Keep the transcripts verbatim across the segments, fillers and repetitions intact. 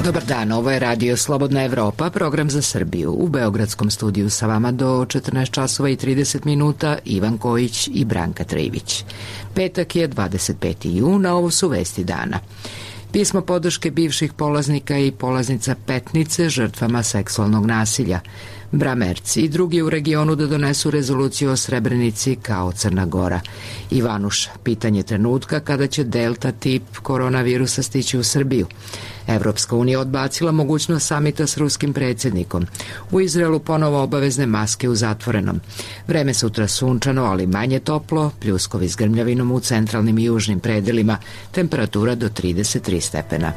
Dobar dan, ovo je Radio Slobodna Evropa, program za Srbiju. U beogradskom studiju sa vama do četrnaest časova i trideset minuta Ivan Kojić i Branka Trivić. Petak je dvadeset peti jun, a ovo su vesti dana. Pismo podrške bivših polaznika i polaznica Petnice žrtvama seksualnog nasilja. Bramerci i drugi u regionu da donesu rezoluciju o Srebrenici kao Crna Gora. Ivanuša, pitanje trenutka kada će delta tip koronavirusa stići u Srbiju. Evropska unija odbacila mogućnost samita s ruskim predsjednikom. U Izraelu ponovo obavezne maske u zatvorenom. Vreme sutra sunčano, ali manje toplo, pljuskovi s grmljavinom u centralnim i južnim predelima, temperatura do trideset tri stepena.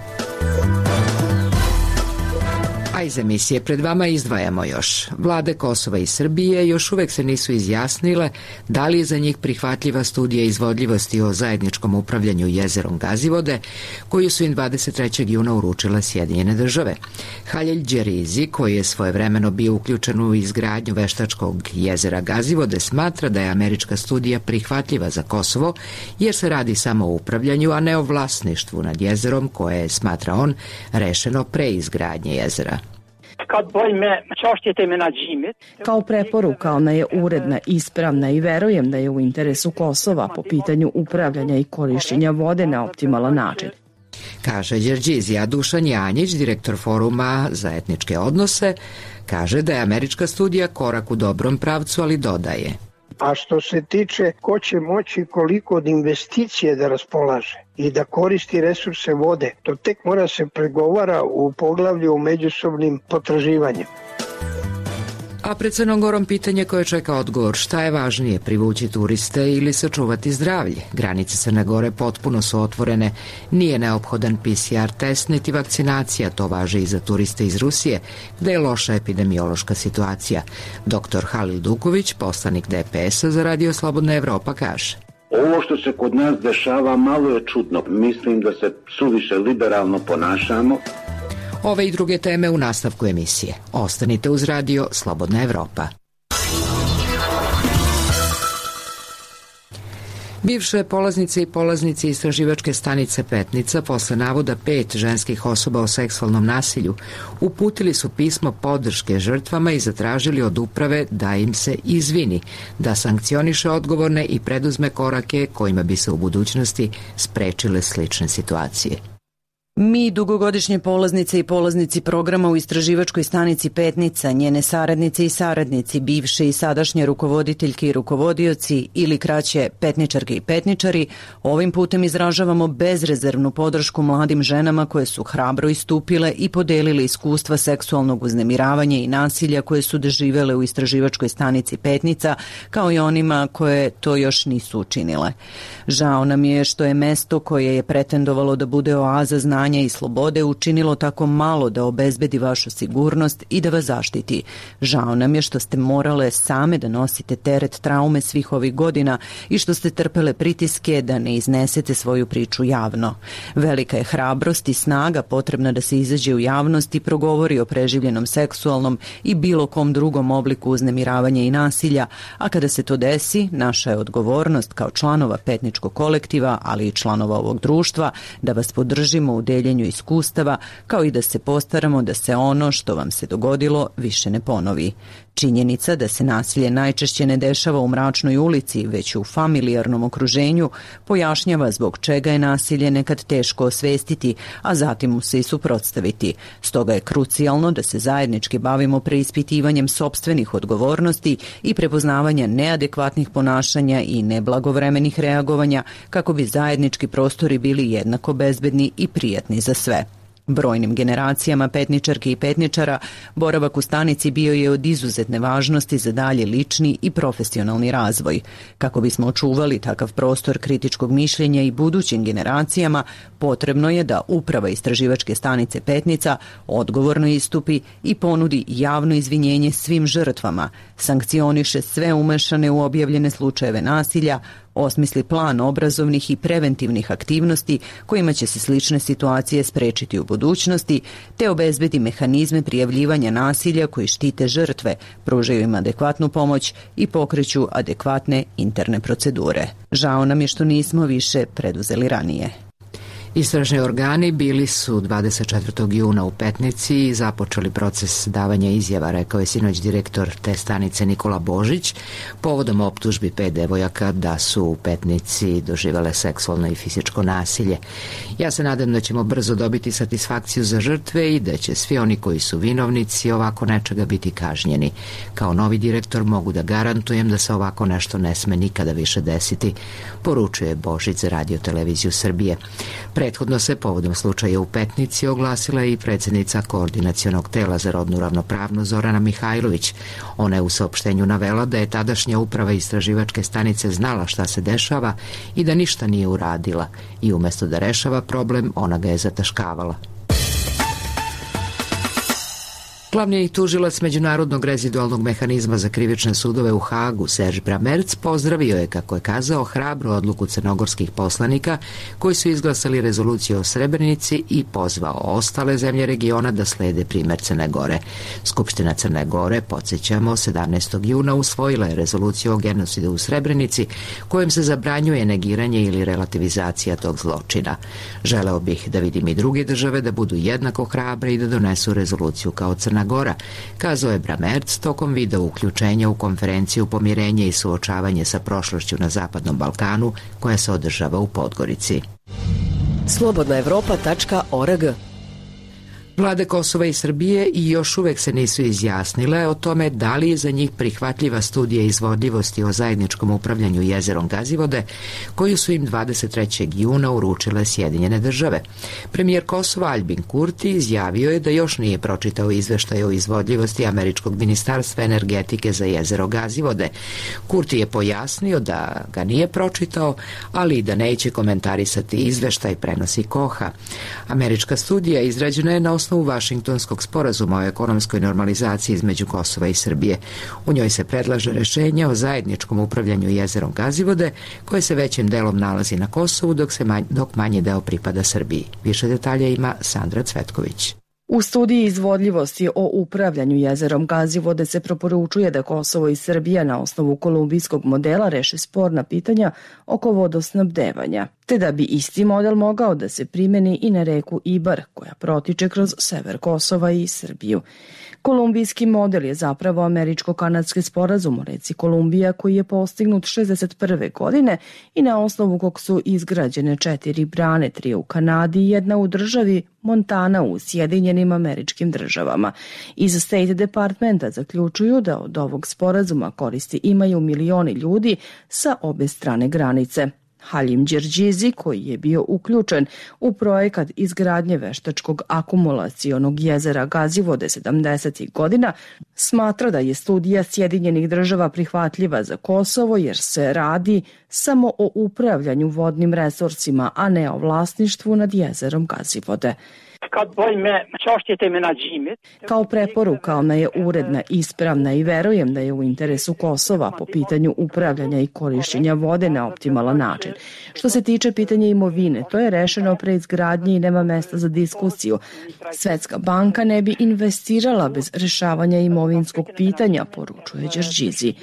A iz emisije pred vama izdvajamo još. Vlade Kosova i Srbije još uvek se nisu izjasnile da li je za njih prihvatljiva studija izvodljivosti o zajedničkom upravljanju jezerom Gazivode, koju su im dvadeset trećeg juna uručile Sjedinjene države. Halil Đerizi, koji je svojevremeno bio uključen u izgradnju veštačkog jezera Gazivode, smatra da je američka studija prihvatljiva za Kosovo, jer se radi samo o upravljanju, a ne o vlasništvu nad jezerom, koje je, smatra on, rešeno pre izgradnje jezera. Kao preporuka, ona je uredna, ispravna i verujem da je u interesu Kosova po pitanju upravljanja i korišćenja vode na optimalan način. Kaže Đerđizi, a Dušan Janjić, direktor Foruma za etničke odnose, kaže da je američka studija korak u dobrom pravcu, ali dodaje. A što se tiče ko će moći koliko od investicije da raspolaže i da koristi resurse vode, to tek mora se pregovara u poglavlju o međusobnim potraživanjem. A pred Crnom Gorom pitanje koje čeka odgovor, šta je važnije, privući turiste ili sačuvati zdravlje? Granice Crne Gore potpuno su otvorene, nije neophodan P C R test niti vakcinacija, to važi i za turiste iz Rusije, gde je loša epidemiološka situacija. Doktor Halil Duković, poslanik D P S-a za Radio Slobodna Evropa, kaže. Ovo što se kod nas dešava malo je čudno. Mislim da se suviše liberalno ponašamo. Ove i druge teme u nastavku emisije. Ostanite uz Radio Slobodna Evropa. Bivše polaznice i polaznici istraživačke stanice Petnica posle navoda pet ženskih osoba o seksualnom nasilju uputili su pismo podrške žrtvama i zatražili od uprave da im se izvini, da sankcioniše odgovorne i preduzme korake kojima bi se u budućnosti sprečile slične situacije. Mi, dugogodišnje polaznice i polaznici programa u istraživačkoj stanici Petnica, njene saradnice i saradnici, bivše i sadašnje rukovoditeljke i rukovodioci ili kraće petničarke i petničari, ovim putem izražavamo bezrezervnu podršku mladim ženama koje su hrabro istupile i podelile iskustva seksualnog uznemiravanja i nasilja koje su doživele u istraživačkoj stanici Petnica, kao i onima koje to još nisu učinile. Žao nam je što je mesto koje je pretendovalo da bude oaza znanja i slobode učinilo tako malo da obezbedi vašu sigurnost i da vas zaštiti. Žao nam je što ste morale same da nosite teret traume svih ovih godina i što ste trpele pritiske da ne iznesete svoju priču javno. Velika je hrabrost i snaga potrebna da se izađe u javnost i progovori o preživljenom seksualnom i bilo kom drugom obliku uznemiravanja i nasilja, a kada se to desi, naša je odgovornost kao članova petničkog kolektiva, ali i članova ovog društva, da vas podržimo u deljenju iskustava, kao i da se postaramo da se ono što vam se dogodilo više ne ponovi. Činjenica da se nasilje najčešće ne dešava u mračnoj ulici, već u familijarnom okruženju, pojašnjava zbog čega je nasilje nekad teško osvestiti, a zatim mu se i suprotstaviti. Stoga je krucijalno da se zajednički bavimo preispitivanjem sopstvenih odgovornosti i prepoznavanja neadekvatnih ponašanja i neblagovremenih reagovanja, kako bi zajednički prostori bili jednako bezbedni i prijatni za sve. Brojnim generacijama petničarki i petničara boravak u stanici bio je od izuzetne važnosti za dalje lični i profesionalni razvoj. Kako bismo očuvali takav prostor kritičkog mišljenja i budućim generacijama, potrebno je da uprava istraživačke stanice Petnica odgovorno istupi i ponudi javno izvinjenje svim žrtvama, sankcioniše sve umešane u objavljene slučajeve nasilja, osmisli plan obrazovnih i preventivnih aktivnosti kojima će se slične situacije sprečiti u budućnosti, te obezbedi mehanizme prijavljivanja nasilja koji štite žrtve, pružaju im adekvatnu pomoć i pokreću adekvatne interne procedure. Žao nam je što nismo više preduzeli ranije. Istražni organi bili su dvadeset četvrtog juna u Petnici i započeli proces davanja izjava, rekao je sinoć direktor te stanice Nikola Božić, povodom optužbi pet devojaka da su u Petnici doživele seksualno i fizičko nasilje. Ja se nadam da ćemo brzo dobiti satisfakciju za žrtve i da će svi oni koji su vinovnici ovako nečega biti kažnjeni. Kao novi direktor mogu da garantujem da se ovako nešto ne sme nikada više desiti, poručuje Božić za Radio Televiziju Srbije. Prethodno se povodom slučaja u Petnici oglasila i predsjednica Koordinacionog tela za rodnu ravnopravnost Zorana Mihajlović. Ona je u saopštenju navela da je tadašnja uprava istraživačke stanice znala šta se dešava i da ništa nije uradila i umjesto da rešava problem, ona ga je zataškavala. Glavni tužilac Međunarodnog rezidualnog mehanizma za krivične sudove u Hagu, Serge Bramerc, pozdravio je, kako je kazao, hrabru odluku crnogorskih poslanika koji su izglasali rezoluciju o Srebrenici i pozvao ostale zemlje regiona da slede primer Crne Gore. Skupština Crne Gore, podsjećamo, sedamnaestog juna usvojila je rezoluciju o genocidu u Srebrenici kojom se zabranjuje negiranje ili relativizacija tog zločina. Želeo bih da vidim i druge države da budu jednako hrabre i da donesu rezoluciju kao Crna Gora, kazao je Bramerc tokom video uključenja u konferenciju Pomirenje i suočavanje sa prošlošću na Zapadnom Balkanu koja se održava u Podgorici. slobodna evropa tačka org. Vlade Kosova i Srbije i još uvek se nisu izjasnile o tome da li je za njih prihvatljiva studija izvodljivosti o zajedničkom upravljanju jezerom Gazivode, koju su im dvadeset trećeg juna uručile Sjedinjene države. Premijer Kosova Aljbin Kurti izjavio je da još nije pročitao izveštaj o izvodljivosti Američkog ministarstva energetike za jezero Gazivode. Kurti je pojasnio da ga nije pročitao, ali i da neće komentarisati izveštaj, prenosi Koha. Američka studija izrađena je na osnovu Vašingtonskog sporazuma o ekonomskoj normalizaciji između Kosova i Srbije. U njoj se predlaže rešenje o zajedničkom upravljanju jezerom Gazivode, koje se većim delom nalazi na Kosovu, dok, se manj, dok manji deo pripada Srbiji. Više detalja ima Sandra Cvetković. U studiji izvodljivosti o upravljanju jezerom Gazivode se preporučuje da Kosovo i Srbija na osnovu kolumbijskog modela reše sporna pitanja oko vodosnabdevanja, te da bi isti model mogao da se primeni i na reku Ibar, koja protiče kroz sever Kosova i Srbiju. Kolumbijski model je zapravo američko-kanadski sporazum o reci Kolumbija koji je postignut šezdeset prve godine i na osnovu kog su izgrađene četiri brane, tri u Kanadi i jedna u državi Montana u Sjedinjenim Američkim Državama. Iz State Departmenta zaključuju da od ovog sporazuma koristi imaju milioni ljudi sa obe strane granice. Halim Đerđizi, koji je bio uključen u projekat izgradnje veštačkog akumulacionog jezera Gazivode sedamdesetih godina, smatra da je studija Sjedinjenih država prihvatljiva za Kosovo jer se radi samo o upravljanju vodnim resursima, a ne o vlasništvu nad jezerom Gazivode. Kao preporuka ona je uredna, ispravna i verujem da je u interesu Kosova po pitanju upravljanja i korišćenja vode na optimalan način. Što se tiče pitanja imovine, to je rešeno pre izgradnje i nema mesta za diskusiju. Svetska banka ne bi investirala bez rešavanja imovinskog pitanja, poručuje Đerđizi.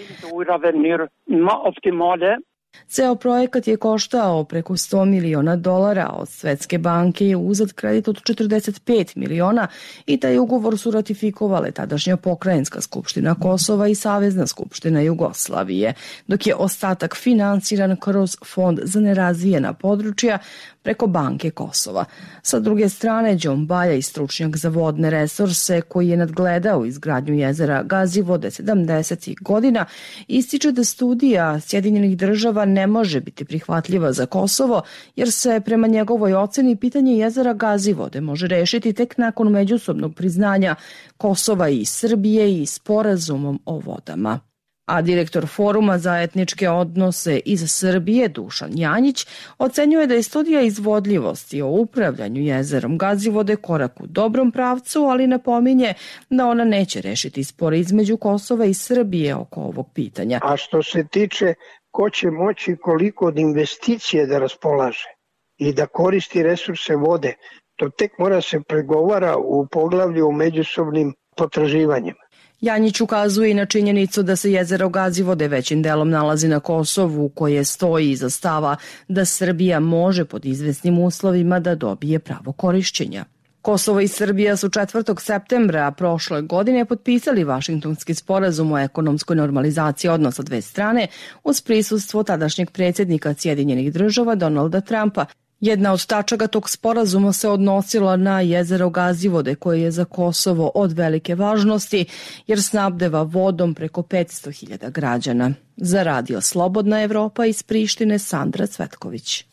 Ceo projekat je koštao preko sto miliona dolara, od Svetske banke je uzet kredit od četrdeset pet miliona i taj ugovor su ratifikovale tadašnja pokrajinska skupština Kosova i Savezna skupština Jugoslavije, dok je ostatak finansiran kroz Fond za nerazvijena područja preko Banke Kosova. Sa druge strane, Đon Balja i stručnjak za vodne resurse koji je nadgledao izgradnju jezera Gazivode sedamdesetih godina, ističe da studija Sjedinjenih država ne može biti prihvatljiva za Kosovo, jer se prema njegovoj oceni pitanje jezera Gazivode može rešiti tek nakon međusobnog priznanja Kosova i Srbije i sporazumom o vodama. A direktor Foruma za etničke odnose iz Srbije, Dušan Janjić, ocenjuje da je studija izvodljivosti o upravljanju jezerom Gazivode korak u dobrom pravcu, ali napominje da ona neće rešiti spor između Kosova i Srbije oko ovog pitanja. A što se tiče ko će moći koliko od investicije da raspolaže i da koristi resurse vode, to tek mora se pregovara u poglavlju o međusobnim potraživanjima. Janjić ukazuje i na činjenicu da se jezero Gazivode većim delom nalazi na Kosovu, koje stoji iza stava da Srbija može pod izvesnim uslovima da dobije pravo korišćenja. Kosovo i Srbija su četvrtog septembra prošle godine potpisali Vašingtonski sporazum o ekonomskoj normalizaciji odnosa dve strane uz prisustvo tadašnjeg predsjednika Sjedinjenih država Donalda Trumpa. Jedna od tačaka tog sporazuma se odnosila na jezero Gazivode, koje je za Kosovo od velike važnosti jer snabdeva vodom preko petsto hiljada građana. Za Radio Slobodna Evropa iz Prištine, Sandra Cvetković.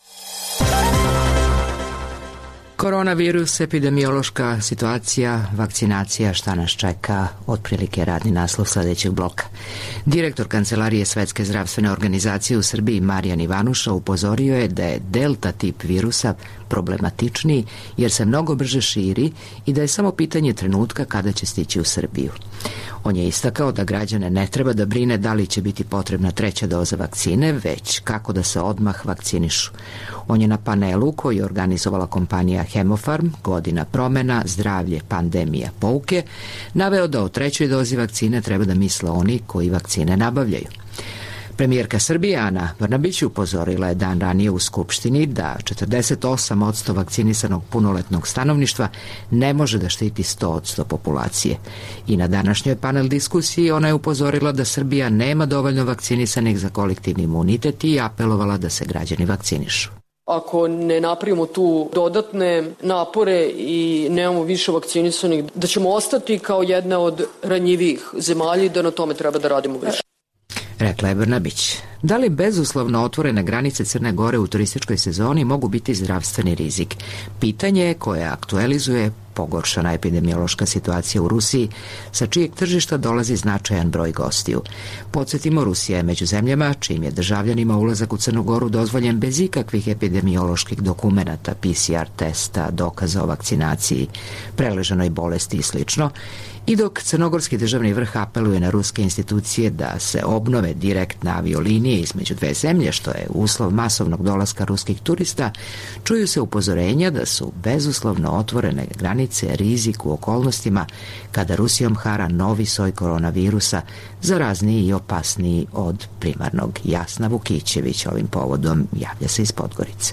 Koronavirus, epidemiološka situacija, vakcinacija, šta nas čeka, otprilike radni naslov sledećeg bloka. Direktor Kancelarije Svetske zdravstvene organizacije u Srbiji Marijan Ivanuša upozorio je da je delta tip virusa problematičniji jer se mnogo brže širi i da je samo pitanje trenutka kada će stići u Srbiju. On je istakao da građane ne treba da brine da li će biti potrebna treća doza vakcine, već kako da se odmah vakcinišu. On je na panelu koji je organizovala kompanija Hemofarm, godina promena, zdravlje, pandemija, pouke, naveo da o trećoj dozi vakcine treba da misle oni koji vakcine nabavljaju. Premijerka Srbije Ana Brnabić upozorila je dan ranije u Skupštini da četrdeset osam posto vakcinisanog punoletnog stanovništva ne može da štiti sto posto populacije. I na današnjoj panel diskusiji ona je upozorila da Srbija nema dovoljno vakcinisanih za kolektivni imunitet i apelovala da se građani vakcinišu. Ako ne napravimo tu dodatne napore i nemamo više vakcinisanih, da ćemo ostati kao jedna od ranjivijih zemalja i da na tome treba da radimo više. Rekla je Brnabić. Da li bezuslovno otvorene granice Crne Gore u turističkoj sezoni mogu biti zdravstveni rizik? Pitanje je koje aktualizuje pogoršana epidemiološka situacija u Rusiji, sa čijeg tržišta dolazi značajan broj gostiju. Podsjetimo, Rusija je među zemljama čijim je državljanima ulazak u Crnu Goru dozvoljen bez ikakvih epidemioloških dokumenata, P C R testa, dokaza o vakcinaciji, preleženoj bolesti i slično. I dok crnogorski državni vrh apeluje na ruske institucije da se obnove direktne aviolinije između dve zemlje, što je uslov masovnog dolaska ruskih turista, čuju se upozorenja da su bezuslovno otvorene granice rizik u okolnostima kada Rusijom hara novi soj koronavirusa, zarazniji i opasniji od primarnog. Jasna Vukićević ovim povodom javlja se iz Podgorice.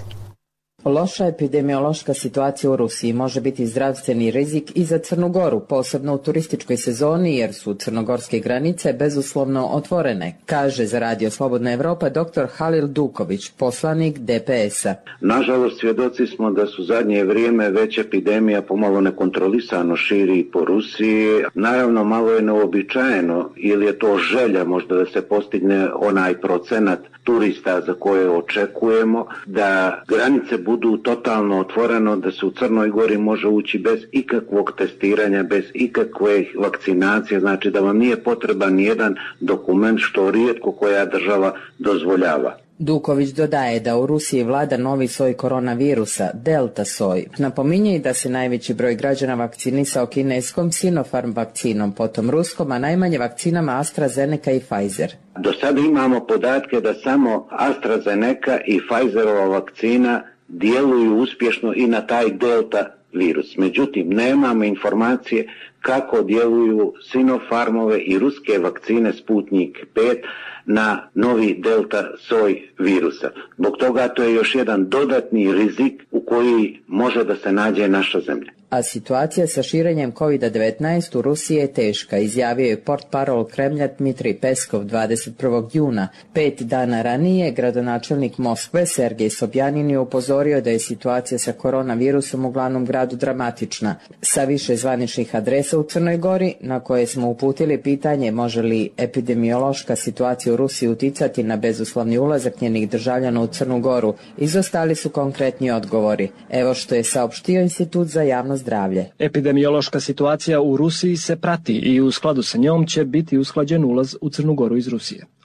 Loša epidemiološka situacija u Rusiji može biti zdravstveni rizik i za Crnu Goru, posebno u turističkoj sezoni, jer su crnogorske granice bezuslovno otvorene, kaže za Radio Slobodna Evropa doktor Halil Duković, poslanik D P S-a. Nažalost, svjedoci smo da su zadnje vrijeme već epidemija pomalo nekontrolisano širi po Rusiji. Naravno, malo je neobičajeno, ili je to želja možda da se postigne onaj procenat turista za koje očekujemo, da granice budu totalno otvoreno, da se u Crnoj Gori može ući bez ikakvog testiranja, bez ikakve vakcinacije, znači da vam nije potreban nijedan dokument, što rijetko koja država dozvoljava. Duković dodaje da u Rusiji vlada novi soj koronavirusa, delta soj. Napominje i da se najveći broj građana vakcinisao kineskom Sinopharm vakcinom, potom ruskom, a najmanje vakcinama AstraZeneca i Pfizer. Do sada imamo podatke da samo AstraZeneca i Pfizerova vakcina djeluju uspješno i na taj delta virus. Međutim, nemamo informacije kako djeluju Sinopharmove i ruske vakcine Sputnik pet na novi delta soj virusa. Zbog toga to je još jedan dodatni rizik u koji može da se nađe naša zemlja. A situacija sa širenjem kovid devetnaest u Rusiji je teška, izjavio je portparol Kremlja Dmitrij Peskov dvadeset prvog juna. Pet dana ranije gradonačelnik Moskve Sergej Sobjanin je upozorio da je situacija sa koronavirusom u glavnom gradu dramatična. Sa više zvaničnih adresa u Crnoj Gori, na koje smo uputili pitanje može li epidemiološka situacija u Rusiji uticati na bezuslovni ulazak njenih državljana u Crnu Goru, izostali su konkretni odgovori. Evo što je saopštio Institut za javno zdravlje. Epidemiološka situacija u Rusiji se prati i u skladu sa njom će biti usklađen ulaz u Crnu Goru iz Rusije.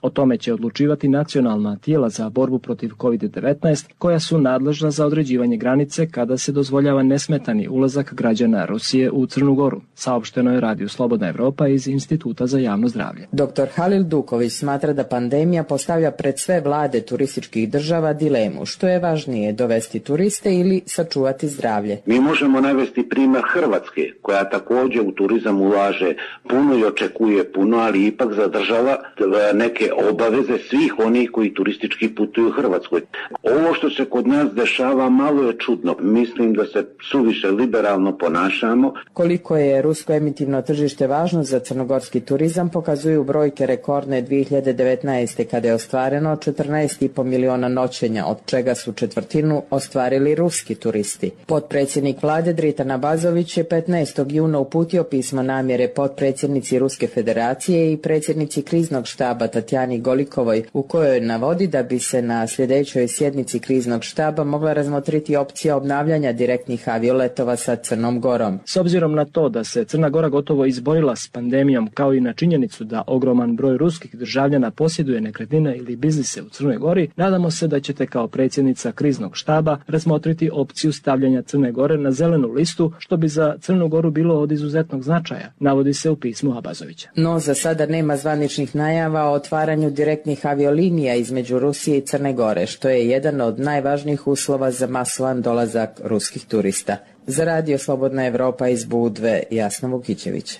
O tome će odlučivati nacionalna tijela za borbu protiv kovid devetnaest, koja su nadležna za određivanje granice kada se dozvoljava nesmetani ulazak građana Rusije u Crnu Goru, saopšteno je Radiju Slobodna Evropa iz Instituta za javno zdravlje. doktor Halil Duković smatra da pandemija postavlja pred sve vlade turističkih država dilemu, što je važnije, dovesti turiste ili sačuvati zdravlje. Mi možemo navesti primjer Hrvatske, koja također u turizam ulaže puno i očekuje puno, ali ipak zadržava neke obaveze svih onih koji turistički putuju u Hrvatskoj. Ovo što se kod nas dešava malo je čudno. Mislim da se suviše liberalno ponašamo. Koliko je rusko emitivno tržište važno za crnogorski turizam pokazuju brojke rekordne dvije hiljade devetnaeste. kada je ostvareno četrnaest i po miliona noćenja, od čega su četvrtinu ostvarili ruski turisti. Potpredsjednik vlade Dritan Abazović je petnaestog juna uputio pismo namjere potpredsjednici Ruske federacije i predsjednici kriznog štaba Tatjani Golikovoj, u kojoj navodi da bi se na sljedećoj sjednici kriznog štaba mogla razmotriti opcija obnavljanja direktnih avioletova sa Crnom Gorom. S obzirom na to da se Crna Gora gotovo izborila s pandemijom, kao i na činjenicu da ogroman broj ruskih državljana posjeduje nekretnine ili biznise u Crnoj Gori, nadamo se da ćete kao predsjednica kriznog štaba razmotriti opciju stavljanja Crne Gore na zelenu listu, što bi za Crnu Goru bilo od izuzetnog značaja, navodi se u pismu Abazovića. No, za sada nema zvaničnih najava o otvaranju direktnih aviolinija između Rusije i Crne Gore, što je jedan od najvažnijih uslova za masovan dolazak ruskih turista. Za Radio Slobodna Evropa iz Budve, Jasna Vukićević.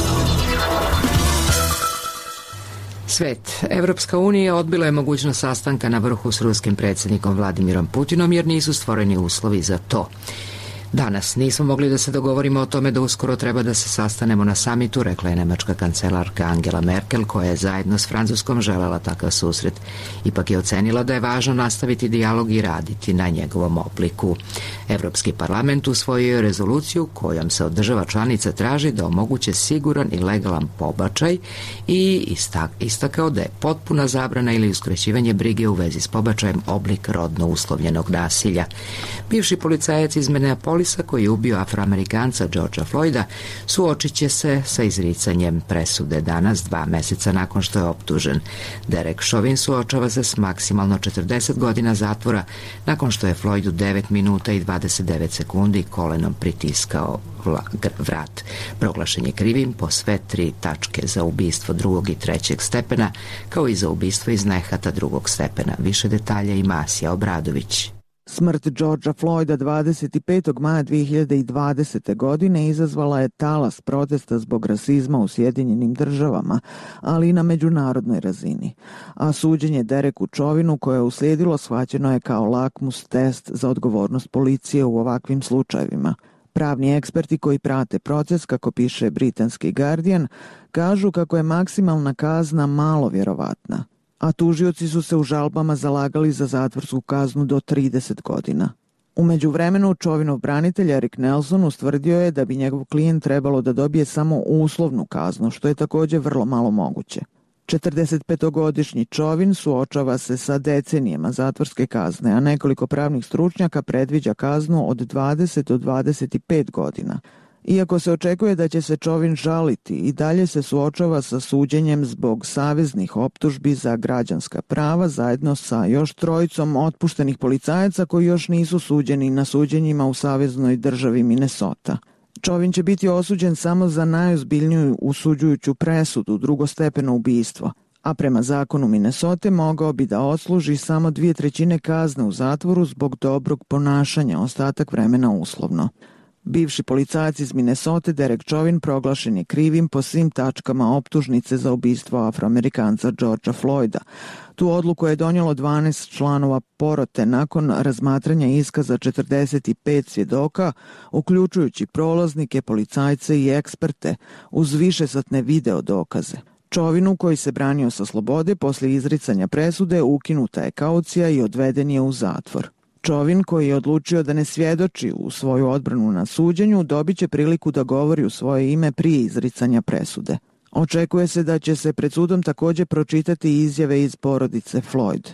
Svet. Evropska unija odbila je mogućnost sastanka na vrhu s ruskim predsjednikom Vladimirom Putinom jer nisu stvoreni uslovi za to. Danas nismo mogli da se dogovorimo o tome da uskoro treba da se sastanemo na samitu, rekla je nemačka kancelarka Angela Merkel, koja je zajedno s Francuskom želela takav susret. Ipak je ocenila da je važno nastaviti dijalog i raditi na njegovom obliku. Evropski parlament usvojio je rezoluciju kojom se od država članica traži da omoguće siguran i legalan pobačaj i istakao da je potpuna zabrana ili uskraćivanje brige u vezi s pobačajem oblik rodno uslovljenog nasilja. Bivši policajac iz Minneapolisa koji je ubio Afroamerikanca Georgea Floyda suočit će se sa izricanjem presude danas, dva meseca nakon što je optužen. Derek Chauvin suočava se s maksimalno četrdeset godina zatvora nakon što je Floydu devet minuta i dvadeset devet sekundi kolenom pritiskao vrat. Proglašen je krivim po sve tri tačke za ubistvo drugog i trećeg stepena, kao i za ubistvo iz nehata drugog stepena. Više detalja ima Asija Obradović. Smrt Georgea Floyda dvadeset petog maja dvije hiljade dvadesete. godine izazvala je talas protesta zbog rasizma u Sjedinjenim državama, ali i na međunarodnoj razini. A suđenje Dereku Chauvinu koje je uslijedilo shvaćeno je kao lakmus test za odgovornost policije u ovakvim slučajevima. Pravni eksperti koji prate proces, kako piše britanski Guardian, kažu kako je maksimalna kazna malo vjerovatna, a tužioci su se u žalbama zalagali za zatvorsku kaznu do trideset godina. U međuvremenu, Chauvinov branitelj Eric Nelson ustvrdio je da bi njegov klijent trebalo da dobije samo uslovnu kaznu, što je također vrlo malo moguće. četrdesetpetogodišnji Chauvin suočava se sa decenijama zatvorske kazne, a nekoliko pravnih stručnjaka predviđa kaznu od dvadeset do dvadeset pet godina. Iako se očekuje da će se Chauvin žaliti, i dalje se suočava sa suđenjem zbog saveznih optužbi za građanska prava zajedno sa još trojicom otpuštenih policajaca koji još nisu suđeni na suđenjima u saveznoj državi Minnesota. Chauvin će biti osuđen samo za najozbiljniju usuđujuću presudu, drugostepeno ubistvo, a prema zakonu Minnesote mogao bi da odsluži samo dvije trećine kazne u zatvoru zbog dobrog ponašanja, ostatak vremena uslovno. Bivši policajac iz Minnesote Derek Chauvin proglašen je krivim po svim tačkama optužnice za ubistvo Afroamerikanca Georgea Floyda. Tu odluku je donijelo dvanaest članova porote nakon razmatranja iskaza četrdeset pet svjedoka, uključujući prolaznike, policajce i eksperte, uz višesatne video dokaze. Chauvinu, koji se branio sa slobode poslije izricanja presude, ukinuta je kaucija i odveden je u zatvor. Chauvin, koji je odlučio da ne svjedoči u svoju odbranu na suđenju, dobit će priliku da govori u svoje ime prije izricanja presude. Očekuje se da će se pred sudom također pročitati izjave iz porodice Floyd.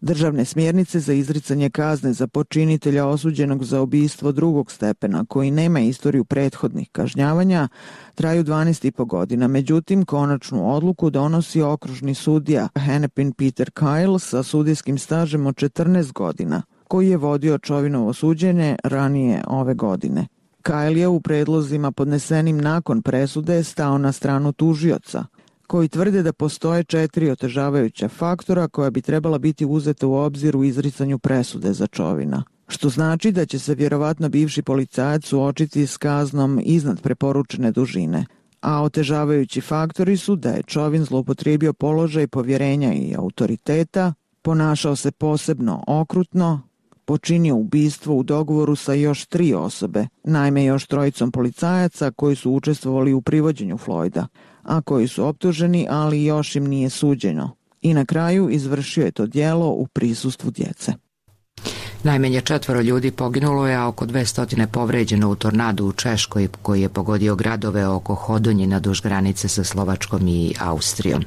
Državne smjernice za izricanje kazne za počinitelja osuđenog za ubistvo drugog stepena koji nema istoriju prethodnih kažnjavanja traju dvanaest i po godina. Međutim, konačnu odluku donosi okružni sudija Hennepin Peter Kyle sa sudijskim stažem od četrnaest godina, koji je vodio Čovinovo suđenje ranije ove godine. Kyle je u predlozima podnesenim nakon presude stao na stranu tužioca, koji tvrde da postoje četiri otežavajuća faktora koja bi trebala biti uzeta u obzir u izricanju presude za Čovina, što znači da će se vjerovatno bivši policajac suočiti s kaznom iznad preporučene dužine, a otežavajući faktori su da je Čovin zloupotrijebio položaj povjerenja i autoriteta, ponašao se posebno okrutno, počinio ubistvo u dogovoru sa još tri osobe, naime još trojicom policajaca koji su učestvovali u privođenju Floyda, a koji su optuženi, ali još im nije suđeno. I na kraju izvršio je to djelo u prisustvu djece. Najmanje četvoro ljudi poginulo je, a oko dvesta povređeno u tornadu u Češkoj koji je pogodio gradove oko Hodonjina duž granice sa Slovačkom i Austrijom.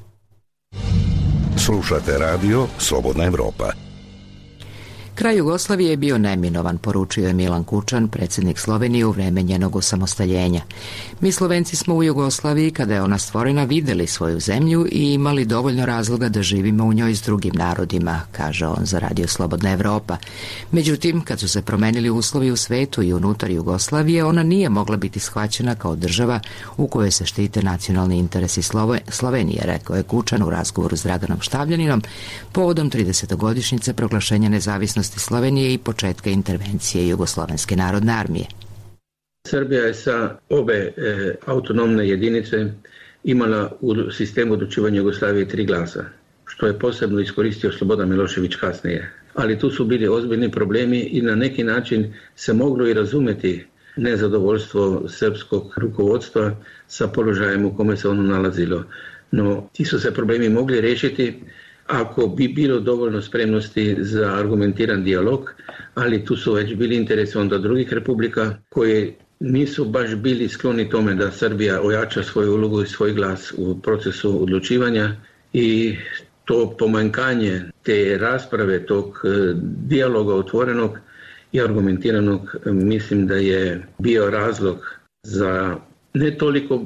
Slušate radio Slobodna Evropa. Kraj Jugoslavije je bio neminovan, poručio je Milan Kučan, predsjednik Slovenije u vreme njenog osamostaljenja. Mi Slovenci smo u Jugoslaviji, kada je ona stvorena, vidjeli svoju zemlju i imali dovoljno razloga da živimo u njoj s drugim narodima, kaže on za radio Slobodna Evropa. Međutim, kad su se promenili uslovi u svetu i unutar Jugoslavije, ona nije mogla biti shvaćena kao država u kojoj se štite nacionalni interesi Slove, Slovenije, rekao je Kučan u razgovoru s Draganom Štavljaninom povodom tridesetogodišnjice proglašenja nezavisnosti Slovenije i početka intervencije Jugoslovenske narodne armije. Srbija je sa obe e, autonomne jedinice imala u sistemu odlučivanja Jugoslavije tri glasa, što je posebno iskoristio Slobodan Milošević kasnije. Ali tu su bili ozbiljni problemi i na neki način se moglo i razumjeti nezadovoljstvo srpskog rukovodstva sa položajem u kome se ono nalazilo. No, ti su se problemi mogli riješiti ako bi bilo dovoljno spremnosti za argumentiran dijalog, ali tu su već bili interesi onda drugih republika koje nisu baš bili skloni tome da Srbija ojača svoju ulogu i svoj glas u procesu odlučivanja i to pomanjkanje te rasprave, tog dijaloga otvorenog i argumentiranog, mislim da je bio razlog za ne toliko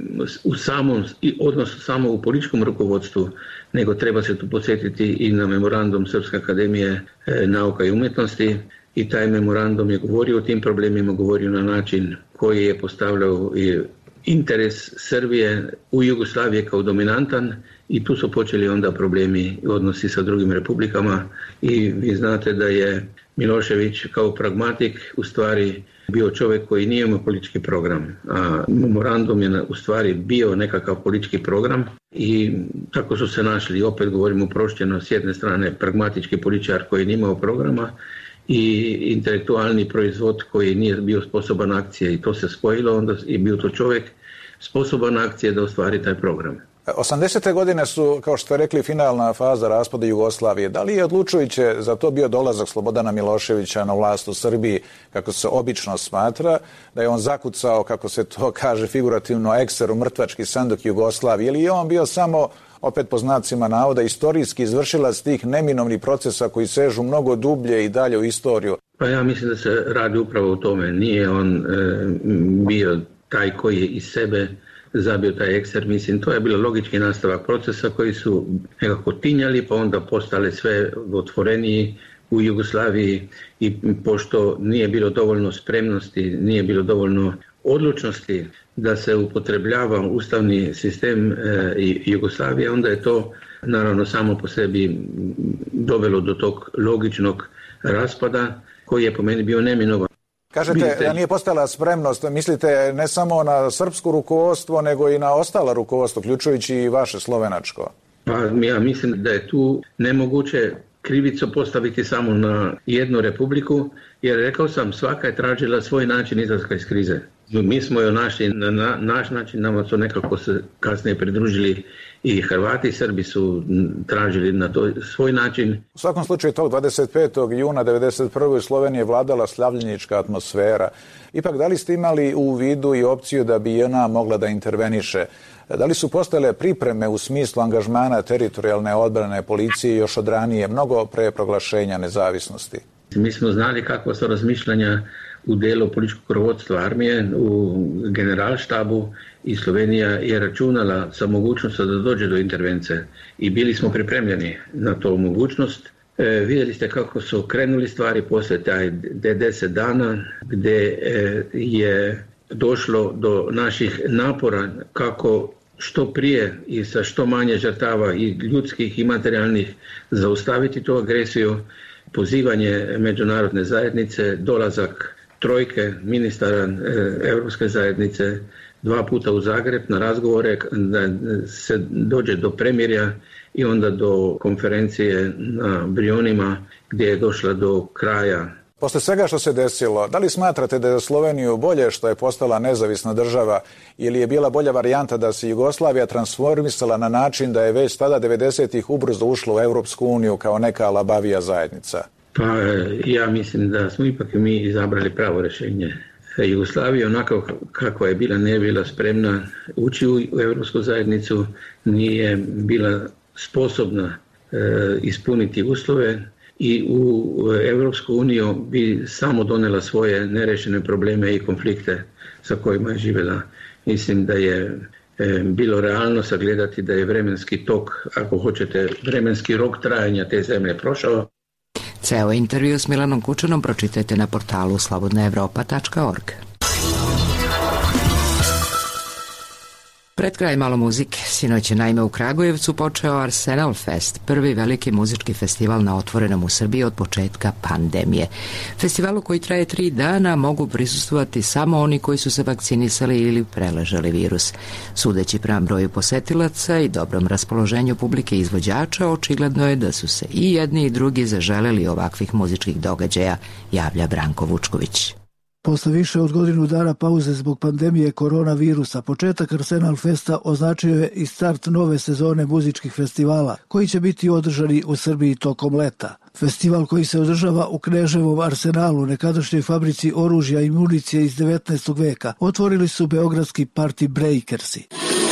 u samom, odnosno samo u političkom rukovodstvu, nego treba se tu podsjetiti i na memorandum Srpske akademije e, nauka i umjetnosti i taj memorandum je govorio o tim problemima, govorio na način koji je postavljao i interes Srbije u Jugoslaviji kao dominantan i tu su počeli onda problemi odnosi sa drugim republikama i vi znate da je Milošević kao pragmatik u stvari bio čovjek koji nije imao politički program, a memorandum je u stvari bio nekakav politički program i tako su se našli, opet govorimo uprošćeno, s jedne strane pragmatički političar koji nije imao programa i intelektualni proizvod koji nije bio sposoban akcije i to se spojilo, onda je bio to čovjek sposoban akcije da ostvari taj program. osamdesete godine su, kao što ste rekli, finalna faza raspada Jugoslavije. Da li je odlučujuće za to bio dolazak Slobodana Miloševića na vlast u Srbiji, kako se obično smatra, da je on zakucao, kako se to kaže figurativno, ekser u mrtvački sanduk Jugoslavije, ili je on bio samo, opet po znacima navoda, istorijski izvršilac tih neminovnih procesa koji sežu mnogo dublje i dalje u istoriju? Pa ja mislim da se radi upravo o tome. Nije on e, bio taj koji je iz sebe zabio taj ekser, mislim, to je bilo logički nastavak procesa koji su nekako tinjali, pa onda postale sve otvoreniji u Jugoslaviji i pošto nije bilo dovoljno spremnosti, nije bilo dovoljno odlučnosti da se upotrebljava ustavni sistem e, Jugoslavije, onda je to naravno samo po sebi dovelo do tog logičnog raspada koji je po meni bio neminovan. Kažete da nije postojala spremnost, mislite ne samo na srpsko rukovodstvo, nego i na ostala rukovodstvo, uključujući i vaše slovenačko? Pa ja mislim da je tu nemoguće krivicu postaviti samo na jednu republiku, jer rekao sam, svaka je tražila svoj način izlaska iz krize. Mi smo joj našli na, na naš način, nama su nekako se kasnije pridružili i Hrvati, Srbi su tražili na to svoj način. U svakom slučaju tog dvadeset petog juna devedeset prve u Sloveniji je vladala slavljenička atmosfera. Ipak, da li ste imali u vidu i opciju da bi J N A mogla da interveniše? Da li su postale pripreme u smislu angažmana teritorijalne odbrane policije još od ranije, mnogo pre proglašenja nezavisnosti? Mi smo znali kakva su razmišljanja u delu političkog rukovodstva armije, u generalštabu, i Slovenija je računala sa mogućnostima da dođe do intervencije i bili smo pripremljeni na tu mogućnost. E, vidjeli ste kako su krenuli stvari poslije taj deset dana gdje e, je došlo do naših napora kako što prije i sa što manje žrtava i ljudskih i materijalnih zaustaviti tu agresiju, pozivanje međunarodne zajednice, dolazak trojke ministara Europske zajednice dva puta u Zagreb na razgovore da se dođe do premirja i onda do konferencije na Brionima gdje je došla do kraja. Posle svega što se desilo, da li smatrate da je za Sloveniju bolje što je postala nezavisna država ili je bila bolja varijanta da se Jugoslavija transformisala na način da je već tada devedesetih ubrzo ušla u Europsku uniju kao neka labavija zajednica? Pa ja mislim da smo ipak mi izabrali pravo rješenje. Jugoslavija onako kako je bila, nije bila spremna ući u Europsku zajednicu, nije bila sposobna e, ispuniti uslove i u Europsku uniju bi samo donela svoje nerešene probleme i konflikte sa kojima je živjela. Mislim da je e, bilo realno sagledati da je vremenski tok, ako hoćete, vremenski rok trajanja te zemlje prošao. Ceo intervju s Milanom Kučanom pročitajte na portalu slobodna evropa tačka org. Pred kraj malo muzike. Sinoć je naime u Kragujevcu počeo Arsenal Fest, prvi veliki muzički festival na otvorenom u Srbiji od početka pandemije. Festivalu koji traje tri dana mogu prisustvovati samo oni koji su se vakcinisali ili preležali virus. Sudeći prema broju posetilaca i dobrom raspoloženju publike izvođača, očigledno je da su se i jedni i drugi zaželeli ovakvih muzičkih događaja, javlja Branko Vučković. Posle više od godinu dana pauze zbog pandemije koronavirusa, početak Arsenal Festa označio je i start nove sezone muzičkih festivala, koji će biti održani u Srbiji tokom leta. Festival koji se održava u Kneževom Arsenalu, nekadašnjoj fabrici oružja i municije iz devetnaestog veka, otvorili su beogradski Party Breakersi.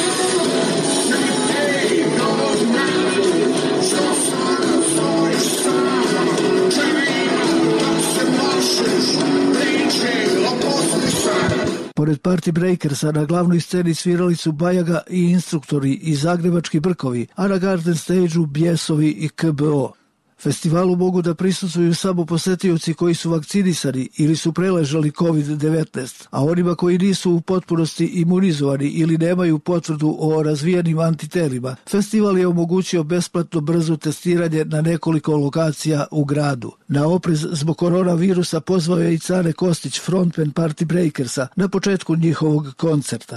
Pored Party Breakersa na glavnoj sceni svirali su Bajaga i instruktori i Zagrebački Brkovi, a na Garden Stage-u Bjesovi i K B O. Festivalu mogu da prisustvuju samo posetioci koji su vakcinisani ili su preležali kovid devetnaest, a onima koji nisu u potpunosti imunizovani ili nemaju potvrdu o razvijenim antitelima, festival je omogućio besplatno brzo testiranje na nekoliko lokacija u gradu. Na oprez zbog koronavirusa pozvao je i Cane Kostić, frontman Party Breakersa, na početku njihovog koncerta.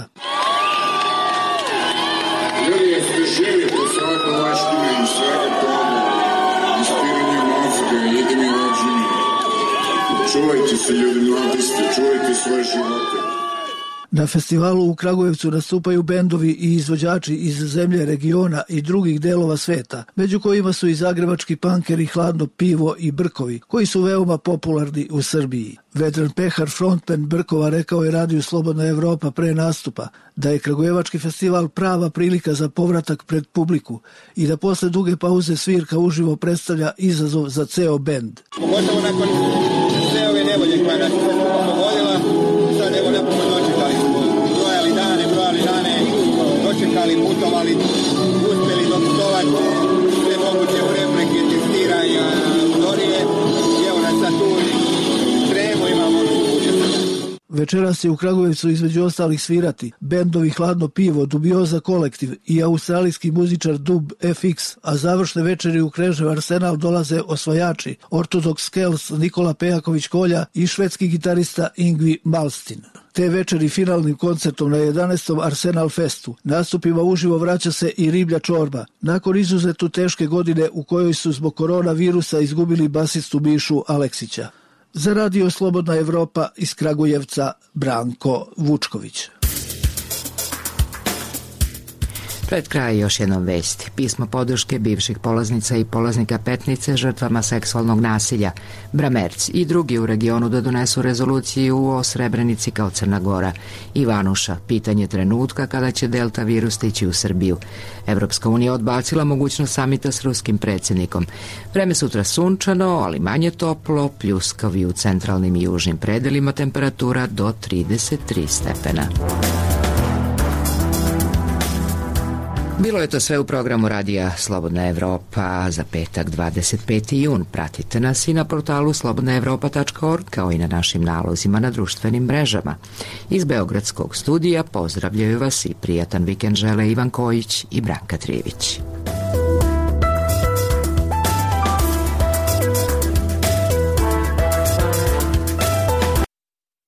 Ljudi, jeste živite s ovako vaštima i svega toga. Ispiranje mozga, jedini rođeni. Čuvajte se, ljudi mladi ste, čuvajte svoje živote. Na festivalu u Kragujevcu nastupaju bendovi i izvođači iz zemlje, regiona i drugih delova sveta, među kojima su i zagrebački punkeri, Hladno pivo i Brkovi, koji su veoma popularni u Srbiji. Vedran Pehar, frontman Brkova, rekao je radiju Slobodna Evropa pre nastupa da je Kragujevački festival prava prilika za povratak pred publiku i da posle duge pauze svirka uživo predstavlja izazov za ceo bend. Pogotovo nakon sve ove nevolje koja nas pogodila, sad evo napokon dočekali smo, brojali dane, brojali dane, dočekali, putovali, uspjeli doputovati sve moguće prepreke, testiranja, dorije i evo nas sad tu spremu imamo mogućnost. Večeras je u Kragujevcu između ostalih svirati bendovi Hladno pivo, Dubioza kolektiv i australijski muzičar Dub F X, a završne večeri u Knežev Arsenal dolaze osvajači Ortodox Kells, Nikola Pejaković-Kolja i švedski gitarista Ingvi Malstin. Te večeri finalnim koncertom na jedanaestom Arsenal Festu nastupima uživo vraća se i Riblja Čorba, nakon izuzetu teške godine u kojoj su zbog koronavirusa izgubili basistu Mišu Aleksića. Za radio Slobodna Evropa iz Kragujevca Branko Vučković. Pred kraj još jednom vesti. Pismo podrške bivših polaznica i polaznika Petnice žrtvama seksualnog nasilja. Bramerc i drugi u regionu da donesu rezoluciju o Srebrenici kao Crna Gora. Ivanuša, pitanje trenutka kada će delta virus stići u Srbiju. Evropska unija odbacila mogućnost samita s ruskim predsjednikom. Vreme sutra sunčano, ali manje toplo, pljuskavi u centralnim i južnim predelima, temperatura do trideset tri stepena. Bilo je to sve u programu radija Slobodna Evropa za petak dvadeset peti jun. Pratite nas i na portalu slobodna evropa tačka org kao i na našim nalozima na društvenim mrežama. Iz Beogradskog studija pozdravljaju vas i prijatan vikend žele Ivan Kojić i Branka Trivić.